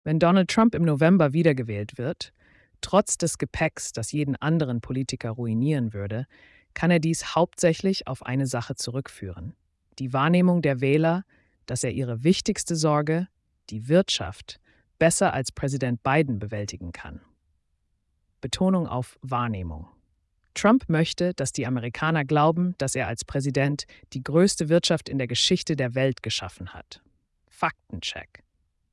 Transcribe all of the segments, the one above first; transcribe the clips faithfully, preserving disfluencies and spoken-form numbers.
Wenn Donald Trump im November wiedergewählt wird, trotz des Gepäcks, das jeden anderen Politiker ruinieren würde, kann er dies hauptsächlich auf eine Sache zurückführen: die Wahrnehmung der Wähler, dass er ihre wichtigste Sorge, die Wirtschaft, besser als Präsident Biden bewältigen kann. Betonung auf Wahrnehmung. Trump möchte, dass die Amerikaner glauben, dass er als Präsident die größte Wirtschaft in der Geschichte der Welt geschaffen hat. Faktencheck.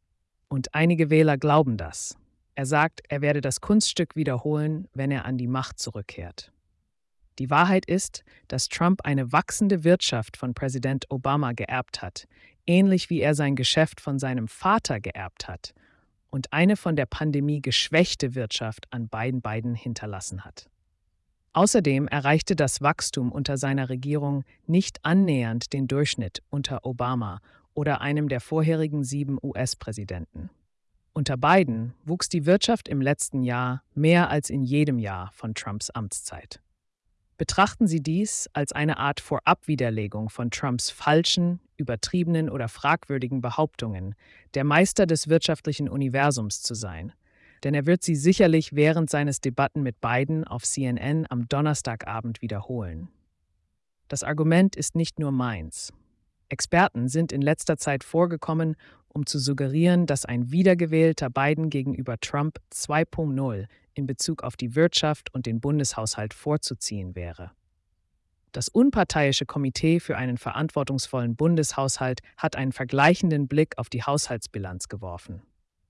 Und einige Wähler glauben das. Er sagt, er werde das Kunststück wiederholen, wenn er an die Macht zurückkehrt. Die Wahrheit ist, dass Trump eine wachsende Wirtschaft von Präsident Obama geerbt hat, ähnlich wie er sein Geschäft von seinem Vater geerbt hat und eine von der Pandemie geschwächte Wirtschaft an beiden Biden hinterlassen hat. Außerdem erreichte das Wachstum unter seiner Regierung nicht annähernd den Durchschnitt unter Obama oder einem der vorherigen sieben U S-Präsidenten. Unter Biden wuchs die Wirtschaft im letzten Jahr mehr als in jedem Jahr von Trumps Amtszeit. Betrachten Sie dies als eine Art Vorabwiderlegung von Trumps falschen, übertriebenen oder fragwürdigen Behauptungen, der Meister des wirtschaftlichen Universums zu sein. Denn er wird sie sicherlich während seines Debatten mit Biden auf C N N am Donnerstagabend wiederholen. Das Argument ist nicht nur meins. Experten sind in letzter Zeit vorgekommen, um zu suggerieren, dass ein wiedergewählter Biden gegenüber Trump zwei Punkt null in Bezug auf die Wirtschaft und den Bundeshaushalt vorzuziehen wäre. Das unparteiische Komitee für einen verantwortungsvollen Bundeshaushalt hat einen vergleichenden Blick auf die Haushaltsbilanz geworfen.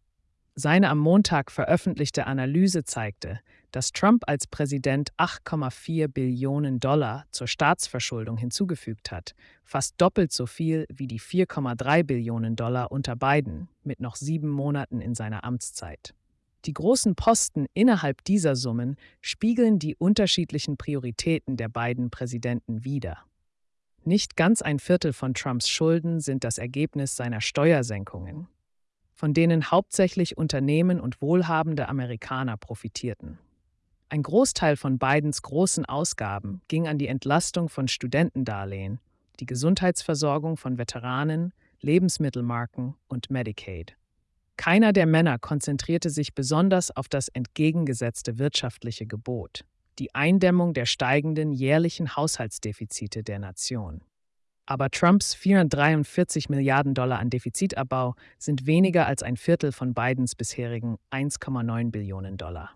Seine am Montag veröffentlichte Analyse zeigte, dass Trump als Präsident acht Komma vier Billionen Dollar zur Staatsverschuldung hinzugefügt hat, fast doppelt so viel wie die vier Komma drei Billionen Dollar unter Biden mit noch sieben Monaten in seiner Amtszeit. Die großen Posten innerhalb dieser Summen spiegeln die unterschiedlichen Prioritäten der beiden Präsidenten wider. Nicht ganz ein Viertel von Trumps Schulden sind das Ergebnis seiner Steuersenkungen, von denen hauptsächlich Unternehmen und wohlhabende Amerikaner profitierten. Ein Großteil von Bidens großen Ausgaben ging an die Entlastung von Studentendarlehen, die Gesundheitsversorgung von Veteranen, Lebensmittelmarken und Medicaid. Keiner der Männer konzentrierte sich besonders auf das entgegengesetzte wirtschaftliche Gebot: die Eindämmung der steigenden jährlichen Haushaltsdefizite der Nation. Aber Trumps vierhundertdreiundvierzig Milliarden Dollar an Defizitabbau sind weniger als ein Viertel von Bidens bisherigen eins Komma neun Billionen Dollar.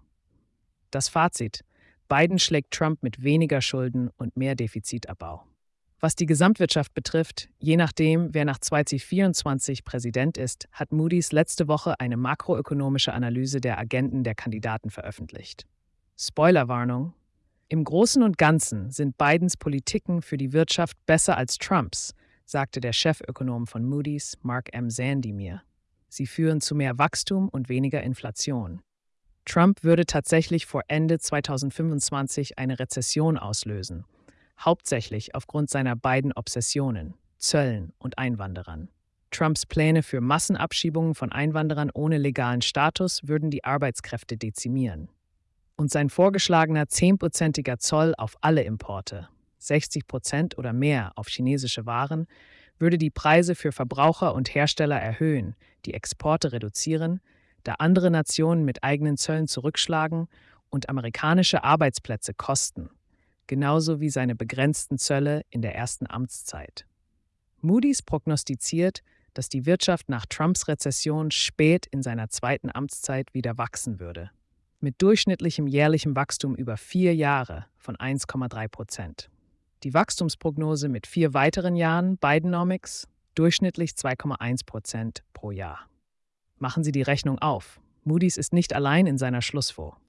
Das Fazit: Biden schlägt Trump mit weniger Schulden und mehr Defizitabbau. Was die Gesamtwirtschaft betrifft, je nachdem, wer nach zweitausendvierundzwanzig Präsident ist, hat Moody's letzte Woche eine makroökonomische Analyse der Agenden der Kandidaten veröffentlicht. Spoilerwarnung: Im Großen und Ganzen sind Bidens Politiken für die Wirtschaft besser als Trumps, sagte der Chefökonom von Moody's, Mark M. Zandi, mir. Sie führen zu mehr Wachstum und weniger Inflation. Trump würde tatsächlich vor Ende zweitausendfünfundzwanzig eine Rezession auslösen, hauptsächlich aufgrund seiner beiden Obsessionen, Zöllen und Einwanderern. Trumps Pläne für Massenabschiebungen von Einwanderern ohne legalen Status würden die Arbeitskräfte dezimieren. Und sein vorgeschlagener zehnprozentiger Zoll auf alle Importe, sechzig Prozent oder mehr auf chinesische Waren, würde die Preise für Verbraucher und Hersteller erhöhen, die Exporte reduzieren, da andere Nationen mit eigenen Zöllen zurückschlagen und amerikanische Arbeitsplätze kosten, genauso wie seine begrenzten Zölle in der ersten Amtszeit. Moody's prognostiziert, dass die Wirtschaft nach Trumps Rezession spät in seiner zweiten Amtszeit wieder wachsen würde, mit durchschnittlichem jährlichem Wachstum über vier Jahre von eins Komma drei Prozent. Die Wachstumsprognose mit vier weiteren Jahren Bidenomics durchschnittlich zwei Komma eins Prozent pro Jahr. Machen Sie die Rechnung auf. Moody's ist nicht allein in seiner Schlussfolgerung.